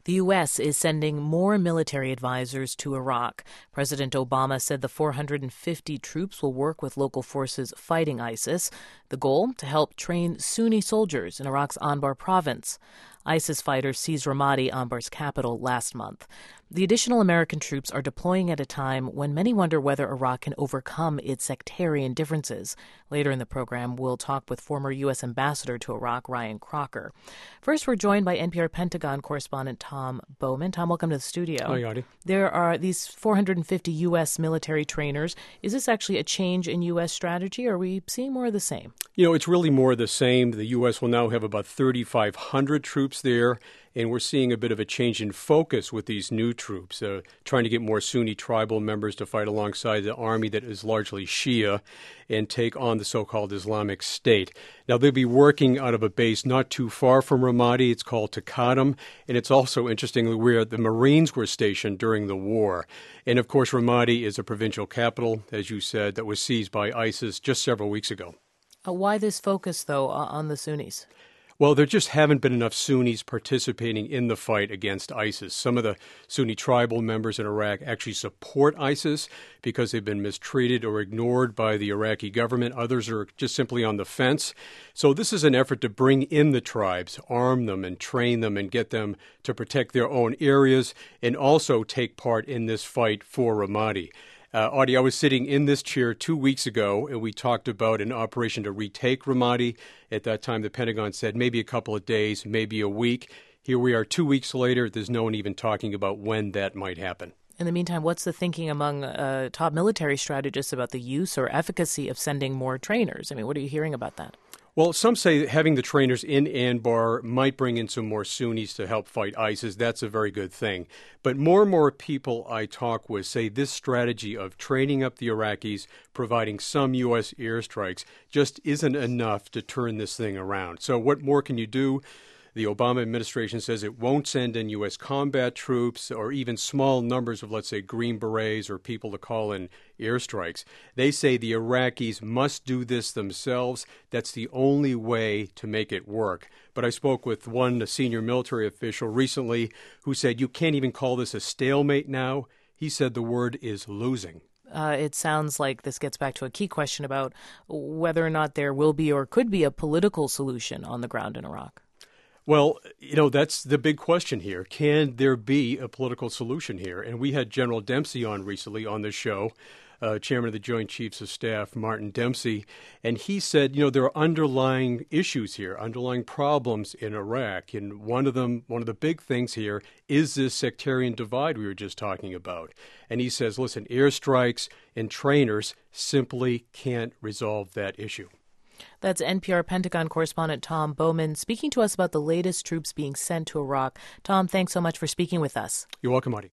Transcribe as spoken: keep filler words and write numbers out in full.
The U S is sending more military advisors to Iraq. President Obama said the four hundred fifty troops will work with local forces fighting ISIS. The goal, to help train Sunni soldiers in Iraq's Anbar province. ISIS fighters seized Ramadi, Anbar's capital, last month. The additional American troops are deploying at a time when many wonder whether Iraq can overcome its sectarian differences. Later in the program, we'll talk with former U S ambassador to Iraq, Ryan Crocker. First, we're joined by N P R Pentagon correspondent Tom Bowman. Tom, welcome to the studio. Hi, Yadi. There are these four hundred fifty U S military trainers. Is this actually a change in U S strategy, or are we seeing more of the same? You know, it's really more of the same. The U S will now have about thirty-five hundred troops there, and we're seeing a bit of a change in focus with these new troops, uh, trying to get more Sunni tribal members to fight alongside the army that is largely Shia and take on the so-called Islamic State. Now, they'll be working out of a base not too far from Ramadi. It's called Takadam, and it's also, interestingly, where the Marines were stationed during the war. And, of course, Ramadi is a provincial capital, as you said, that was seized by ISIS just several weeks ago. Uh, why this focus, though, on the Sunnis? Well, there just haven't been enough Sunnis participating in the fight against ISIS. Some of the Sunni tribal members in Iraq actually support ISIS because they've been mistreated or ignored by the Iraqi government. Others are just simply on the fence. So this is an effort to bring in the tribes, arm them and train them and get them to protect their own areas and also take part in this fight for Ramadi. Uh, Audie, I was sitting in this chair two weeks ago, and we talked about an operation to retake Ramadi. At that time, the Pentagon said maybe a couple of days, maybe a week. Here we are two weeks later. There's no one even talking about when that might happen. In the meantime, what's the thinking among uh, top military strategists about the use or efficacy of sending more trainers? I mean, what are you hearing about that? Well, some say that having the trainers in Anbar might bring in some more Sunnis to help fight ISIS. That's a very good thing. But more and more people I talk with say this strategy of training up the Iraqis, providing some U S airstrikes, just isn't enough to turn this thing around. So what more can you do? The Obama administration says it won't send in U S combat troops or even small numbers of, let's say, Green Berets or people to call in airstrikes. They say the Iraqis must do this themselves. That's the only way to make it work. But I spoke with one senior military official recently who said you can't even call this a stalemate now. He said the word is losing. Uh, it sounds like this gets back to a key question about whether or not there will be or could be a political solution on the ground in Iraq. Well, you know, that's the big question here. Can there be a political solution here? And we had General Dempsey on recently on the show, uh, Chairman of the Joint Chiefs of Staff, Martin Dempsey, and he said, you know, there are underlying issues here, underlying problems in Iraq. And one of them, one of the big things here is this sectarian divide we were just talking about. And he says, listen, airstrikes and trainers simply can't resolve that issue. That's N P R Pentagon correspondent Tom Bowman speaking to us about the latest troops being sent to Iraq. Tom, thanks so much for speaking with us. You're welcome, Audie.